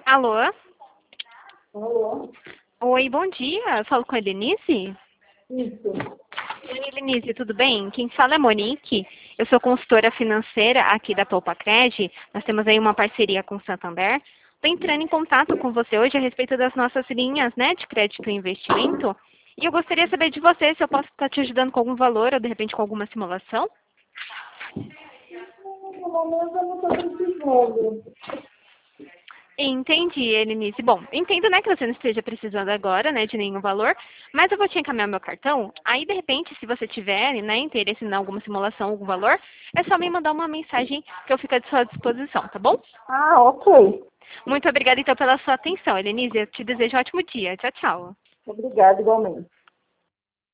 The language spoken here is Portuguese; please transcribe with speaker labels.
Speaker 1: Alô?
Speaker 2: Alô?
Speaker 1: Oi, bom dia. Eu falo com a Elenise?
Speaker 2: Isso.
Speaker 1: Oi, Elenise, tudo bem? Quem fala é Monique. Eu sou consultora financeira aqui da Poupacred. Nós temos aí uma parceria com o Santander. Estou entrando em contato com você hoje a respeito das nossas linhas, né, de crédito e investimento. E eu gostaria de saber de você se eu posso estar te ajudando com algum valor ou de repente com alguma simulação.
Speaker 2: No momento eu não estou precisando.
Speaker 1: Entendi, Elenise. Bom, entendo, né, que você não esteja precisando agora, né, de nenhum valor, mas eu vou te encaminhar meu cartão. Aí, de repente, se você tiver, né, interesse em alguma simulação, algum valor, é só me mandar uma mensagem que eu fico à sua disposição, tá bom?
Speaker 2: Ah, ok.
Speaker 1: Muito obrigada, então, pela sua atenção, Elenise. Eu te desejo um ótimo dia. Tchau, tchau.
Speaker 2: Obrigada, igualmente.